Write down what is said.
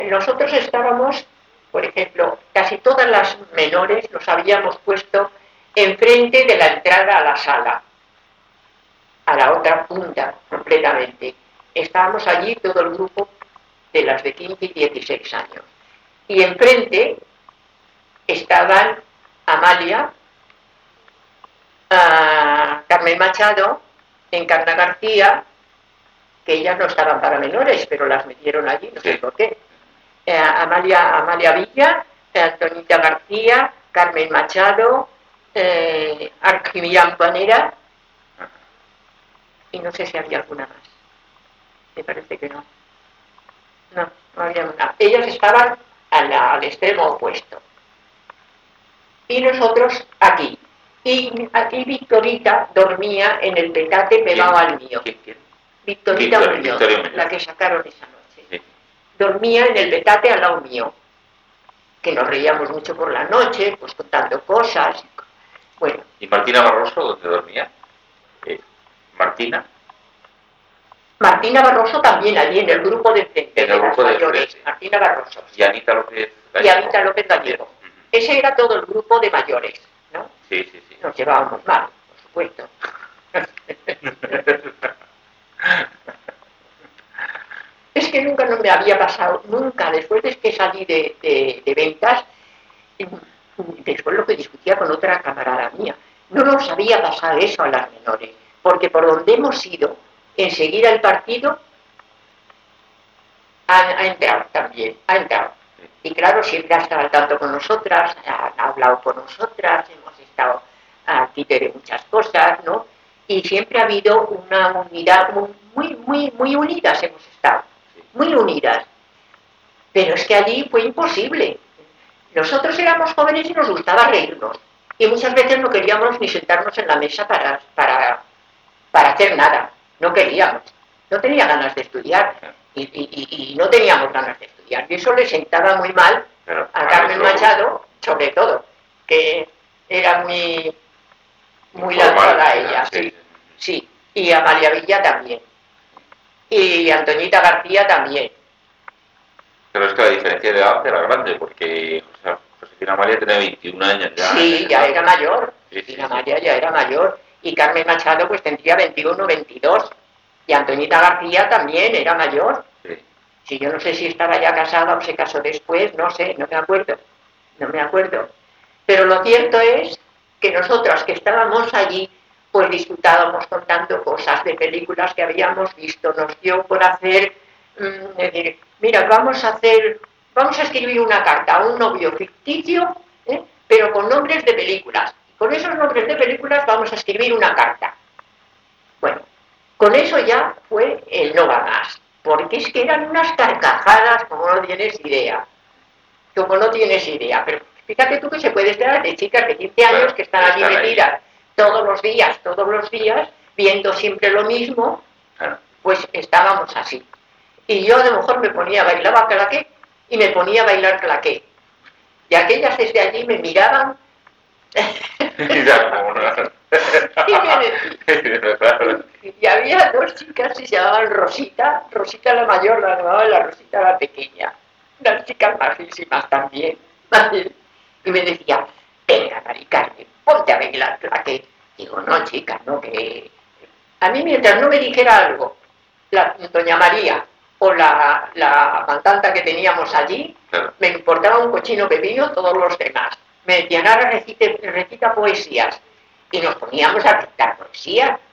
nosotros estábamos, por ejemplo, casi todas las menores nos habíamos puesto enfrente de la entrada a la sala, a la otra punta completamente. Estábamos allí todo el grupo de las de 15 y 16 años. Y enfrente estaban Amalia, Carmen Machado, Encarna García, que ellas no estaban para menores, pero las metieron allí, no sé por qué. Amalia Villa, Antonita García, Carmen Machado, Arquimillán Panera, y no sé si había alguna más. Me parece que no. No había una. Ellas estaban al extremo opuesto. Y nosotros aquí. Y aquí Victorita dormía en el petate pegado al mío. ¿Quién? Victorita Muñoz, la que sacaron esa noche. Sí. Dormía en el petate al lado mío. Que nos reíamos mucho por la noche, pues contando cosas. Bueno. ¿Y Martina Barroso dónde dormía? ¿Martina? Martina Barroso también, allí en el grupo de frente, en el grupo de mayores. Martina Barroso. Y Anita López Gallego. Y Anita López Gallego. Ese era todo el grupo de mayores, ¿no? Sí. Nos llevábamos mal, por supuesto. Es que nunca no me había pasado, nunca, después de que salí de ventas, después lo que discutía con otra camarada mía, no nos había pasado eso a las menores, porque por donde hemos ido, enseguida el partido ha entrado también, ha entrado. Y claro, siempre ha estado al tanto con nosotras, ha hablado con nosotras, hemos estado aquí de muchas cosas, ¿no? Y siempre ha habido una unidad, muy unidas hemos estado, muy unidas. Pero es que allí fue imposible. Nosotros éramos jóvenes y nos gustaba reírnos. Y muchas veces no queríamos ni sentarnos en la mesa para hacer nada. No queríamos. No tenía ganas de estudiar. Y no teníamos ganas de estudiar. Y eso le sentaba muy mal a Carmen Machado, sobre todo, que era muy lanzada ella. Sí. Y a María Villa también. Y a Antoñita García también. Pero es que la diferencia de edad era grande, porque Josefina Amalia tenía 21 años ya. Sí, ya era mayor. Josefina Amalia ya era mayor. Y Carmen Machado pues tendría 21, 22. Y Antoñita García también era mayor. Sí, yo no sé si estaba ya casada o se casó después, no sé, no me acuerdo. Pero lo cierto es que nosotras que estábamos allí, pues disfrutábamos contando cosas de películas que habíamos visto. Nos dio por hacer, decir, mira, vamos a escribir una carta a un novio ficticio, pero con nombres de películas. Y con esos nombres de películas vamos a escribir una carta. Bueno, con eso ya fue el no va más. Porque es que eran unas carcajadas como no tienes idea. Pero fíjate tú que se puede estar de chicas de 15 años que están allí metidas todos los días, viendo siempre lo mismo, pues estábamos así. Y yo a lo mejor bailaba claqué y me ponía a bailar claqué. Y aquellas desde allí me miraban y había dos chicas que se llamaban Rosita la mayor, la llamaba la Rosita la pequeña, unas chicas majísimas también. Y me decía, venga, Mari Carmen, ponte a bailar claqué. Digo, no, chica, no, que... A mí mientras no me dijera algo, doña María o la mandanta que teníamos allí, me importaba un cochino pepino todos los demás. Me decían, ahora recita poesías. Y nos poníamos a recitar poesías.